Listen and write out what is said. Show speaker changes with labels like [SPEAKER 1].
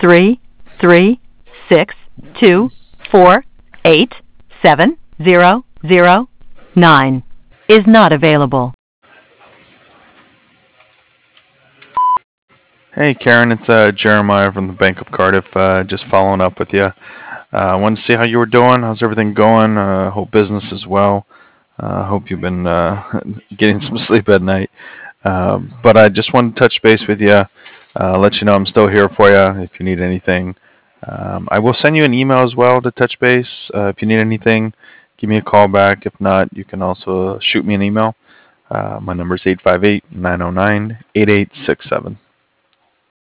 [SPEAKER 1] 33624870009 is not available.
[SPEAKER 2] Hey Karen, it's Jeremiah from the Bank of Cardiff. Just following up with you. I wanted to see how you were doing. How's everything going? Hope business is well. Hope you've been getting some sleep at night. But I just wanted to touch base with you, let you know I'm still here for you if you need anything. I will send you an email as well to touch base. If you need anything, give me a call back. If not, you can also shoot me an email. My number is 858-909-8867.